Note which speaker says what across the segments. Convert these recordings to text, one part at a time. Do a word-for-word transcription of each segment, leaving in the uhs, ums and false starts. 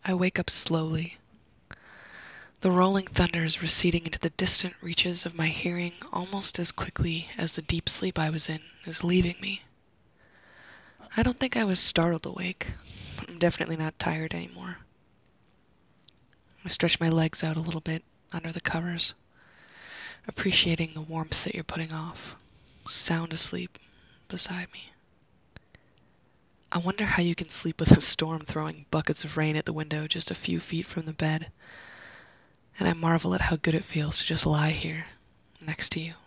Speaker 1: I wake up slowly. The rolling thunder is receding into the distant reaches of my hearing almost as quickly as the deep sleep I was in is leaving me. I don't think I was startled awake. I'm definitely not tired anymore. I stretch my legs out a little bit under the covers, appreciating the warmth that you're putting off, sound asleep beside me. I wonder how you can sleep with a storm throwing buckets of rain at the window just a few feet from the bed, and I marvel at how good it feels to just lie here, next to you.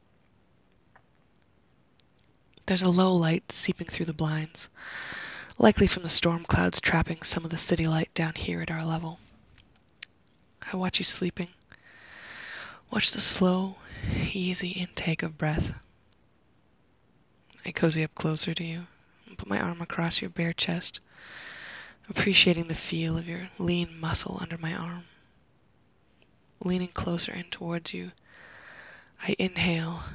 Speaker 1: There's a low light seeping through the blinds, likely from the storm clouds trapping some of the city light down here at our level. I watch you sleeping. Watch the slow, easy intake of breath. I cozy up closer to you and put my arm across your bare chest, appreciating the feel of your lean muscle under my arm. Leaning closer in towards you, I inhale,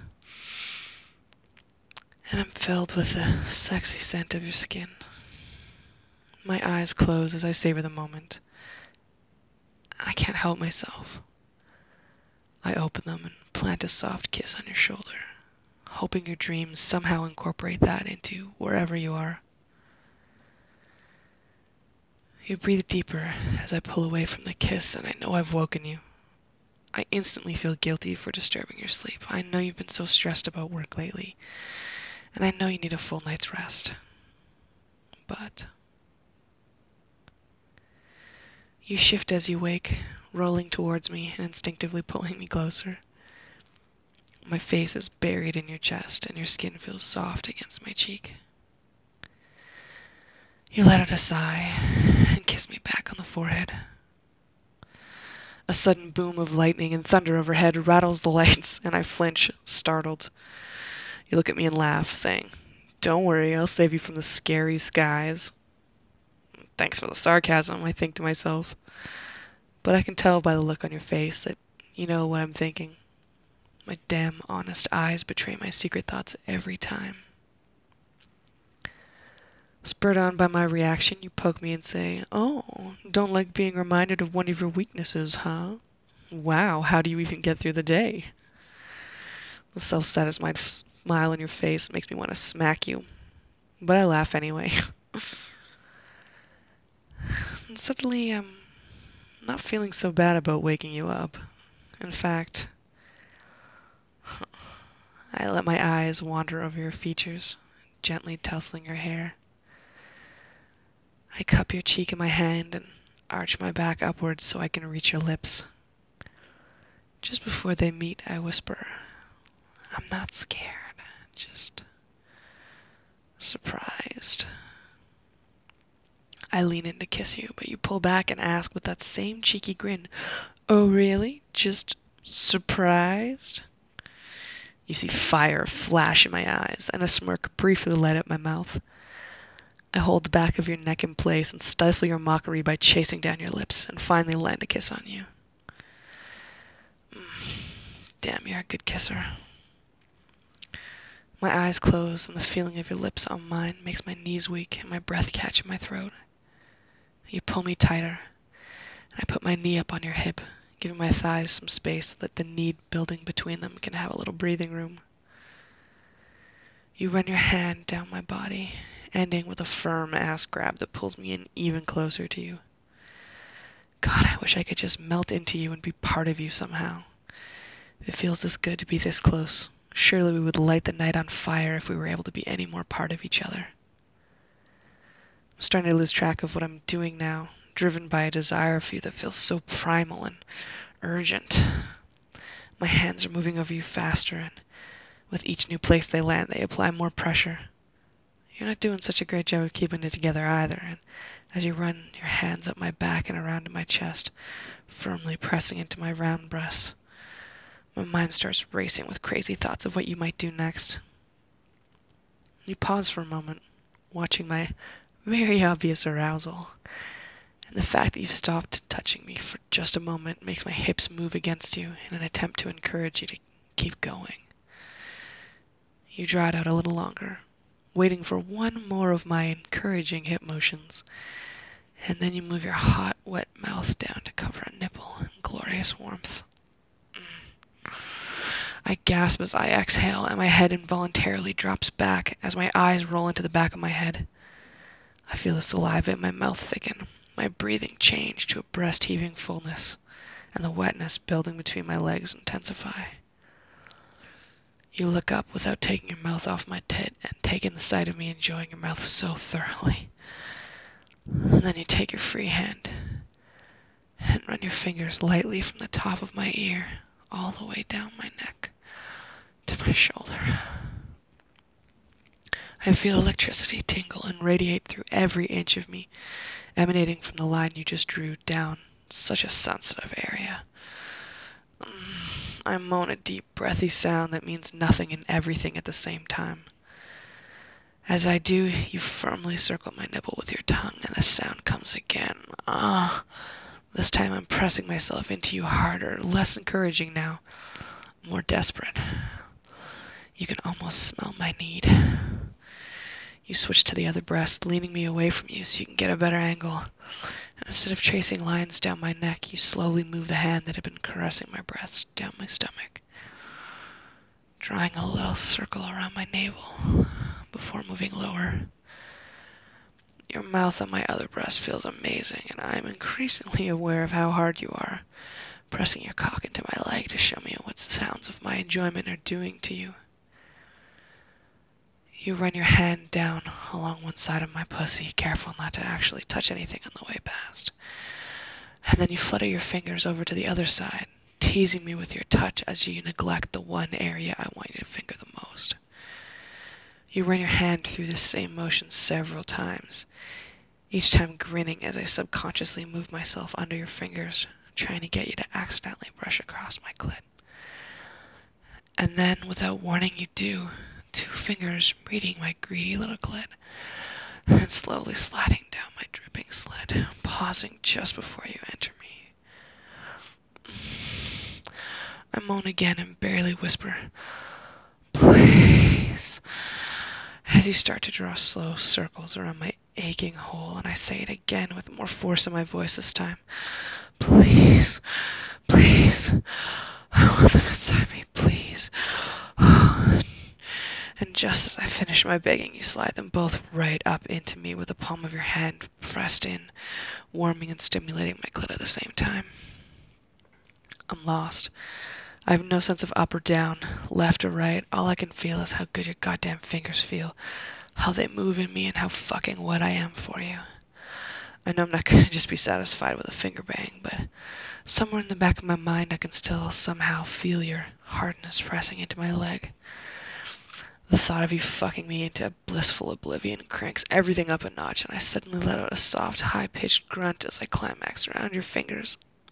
Speaker 1: and I'm filled with the sexy scent of your skin. My eyes close as I savor the moment. I can't help myself. I open them and plant a soft kiss on your shoulder, hoping your dreams somehow incorporate that into wherever you are. You breathe deeper as I pull away from the kiss, and I know I've woken you. I instantly feel guilty for disturbing your sleep. I know you've been so stressed about work lately, and I know you need a full night's rest. But you shift as you wake, rolling towards me and instinctively pulling me closer. My face is buried in your chest, and your skin feels soft against my cheek. You let out a sigh and kiss me back on the forehead. A sudden boom of lightning and thunder overhead rattles the lights, and I flinch, startled. You look at me and laugh, saying, "Don't worry, I'll save you from the scary skies." Thanks for the sarcasm, I think to myself. But I can tell by the look on your face that you know what I'm thinking. My damn honest eyes betray my secret thoughts every time. Spurred on by my reaction, you poke me and say, "Oh, don't like being reminded of one of your weaknesses, huh? Wow, how do you even get through the day?" The self-satisfied f- smile on your face makes me want to smack you, but I laugh anyway. And suddenly, I'm not feeling so bad about waking you up. In fact, I let my eyes wander over your features, gently tousling your hair. I cup your cheek in my hand and arch my back upwards so I can reach your lips. Just before they meet, I whisper, "I'm not scared, just surprised." I lean in to kiss you, but you pull back and ask with that same cheeky grin, "Oh, really? Just surprised?" You see fire flash in my eyes, and a smirk briefly light up my mouth. I hold the back of your neck in place and stifle your mockery by chasing down your lips, and finally land a kiss on you. Mm, damn, you're a good kisser. My eyes close, and the feeling of your lips on mine makes my knees weak and my breath catch in my throat. You pull me tighter, and I put my knee up on your hip, giving my thighs some space so that the need building between them can have a little breathing room. You run your hand down my body, ending with a firm ass grab that pulls me in even closer to you. God, I wish I could just melt into you and be part of you somehow. It feels this good to be this close. Surely we would light the night on fire if we were able to be any more part of each other. I'm starting to lose track of what I'm doing now, driven by a desire for you that feels so primal and urgent. My hands are moving over you faster, and with each new place they land, they apply more pressure. You're not doing such a great job of keeping it together either, and as you run your hands up my back and around my chest, firmly pressing into my round breasts, my mind starts racing with crazy thoughts of what you might do next. You pause for a moment, watching my very obvious arousal, and the fact that you stopped touching me for just a moment makes my hips move against you in an attempt to encourage you to keep going. You draw it out a little longer, waiting for one more of my encouraging hip motions, And then you move your hot, wet mouth down to cover a nipple in glorious warmth. I gasp as I exhale, and my head involuntarily drops back as my eyes roll into the back of my head. I feel the saliva in my mouth thicken, my breathing change to a breast-heaving fullness, and the wetness building between my legs intensify. You look up without taking your mouth off my tit and take in the sight of me enjoying your mouth so thoroughly. And then you take your free hand and run your fingers lightly from the top of my ear all the way down my neck to my shoulder. I feel electricity tingle and radiate through every inch of me, emanating from the line you just drew down such a sensitive area. I moan a deep, breathy sound that means nothing and everything at the same time. As I do, you firmly circle my nipple with your tongue, and the sound comes again. Ah, this time I'm pressing myself into you harder, less encouraging now, more desperate. You can almost smell my need. You switch to the other breast, leaning me away from you so you can get a better angle. And instead of tracing lines down my neck, you slowly move the hand that had been caressing my breast down my stomach, drawing a little circle around my navel before moving lower. Your mouth on my other breast feels amazing, and I am increasingly aware of how hard you are, pressing your cock into my leg to show me what the sounds of my enjoyment are doing to you. You run your hand down along one side of my pussy, careful not to actually touch anything on the way past. And then you flutter your fingers over to the other side, teasing me with your touch as you neglect the one area I want you to finger the most. You run your hand through this same motion several times, each time grinning as I subconsciously move myself under your fingers, trying to get you to accidentally brush across my clit. And then, without warning, you do, two fingers reading my greedy little clit, and then slowly sliding down my dripping slit, pausing just before you enter me. I moan again and barely whisper, "Please," as you start to draw slow circles around my aching hole, and I say it again with more force in my voice this time. "Please, please, I want them inside me, please." And just as I finish my begging, you slide them both right up into me with the palm of your hand pressed in, warming and stimulating my clit at the same time. I'm lost. I have no sense of up or down, left or right. All I can feel is how good your goddamn fingers feel, how they move in me, and how fucking wet I am for you. I know I'm not gonna just be satisfied with a finger bang, but somewhere in the back of my mind I can still somehow feel your hardness pressing into my leg. The thought of you fucking me into a blissful oblivion cranks everything up a notch, and I suddenly let out a soft, high-pitched grunt as I climax around your fingers.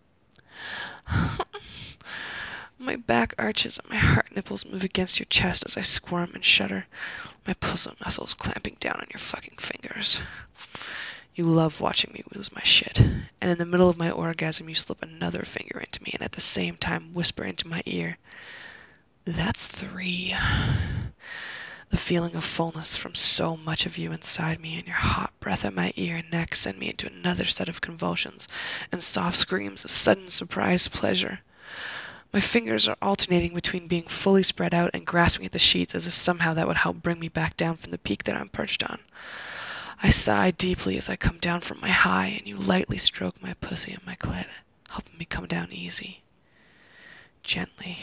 Speaker 1: My back arches and my heart nipples move against your chest as I squirm and shudder, my pussy muscles clamping down on your fucking fingers. You love watching me lose my shit, and in the middle of my orgasm you slip another finger into me and at the same time whisper into my ear, "That's three." The feeling of fullness from so much of you inside me and your hot breath at my ear and neck send me into another set of convulsions and soft screams of sudden surprised pleasure. My fingers are alternating between being fully spread out and grasping at the sheets as if somehow that would help bring me back down from the peak that I'm perched on. I sigh deeply as I come down from my high, and you lightly stroke my pussy and my clit, helping me come down easy, gently.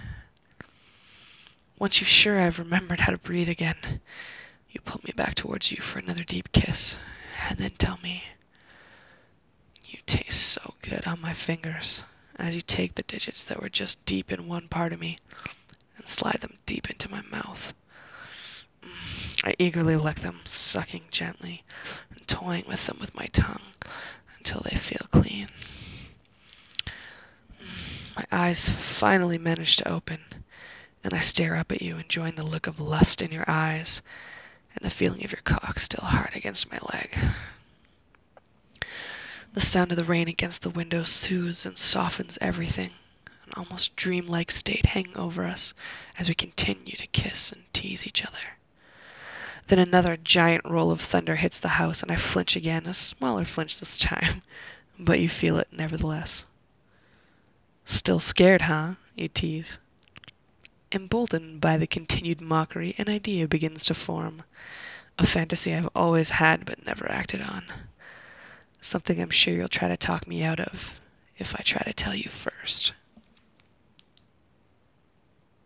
Speaker 1: Once you're sure I've remembered how to breathe again, you pull me back towards you for another deep kiss, and then tell me, "You taste so good on my fingers," as you take the digits that were just deep in one part of me and slide them deep into my mouth. I eagerly lick them, sucking gently and toying with them with my tongue until they feel clean. My eyes finally manage to open, and I stare up at you, enjoying the look of lust in your eyes and the feeling of your cock still hard against my leg. The sound of the rain against the window soothes and softens everything, an almost dreamlike state hanging over us as we continue to kiss and tease each other. Then another giant roll of thunder hits the house, and I flinch again, a smaller flinch this time, but you feel it nevertheless. Still scared, huh? You tease. Emboldened by the continued mockery, an idea begins to form. A fantasy I've always had but never acted on. Something I'm sure you'll try to talk me out of, if I try to tell you first.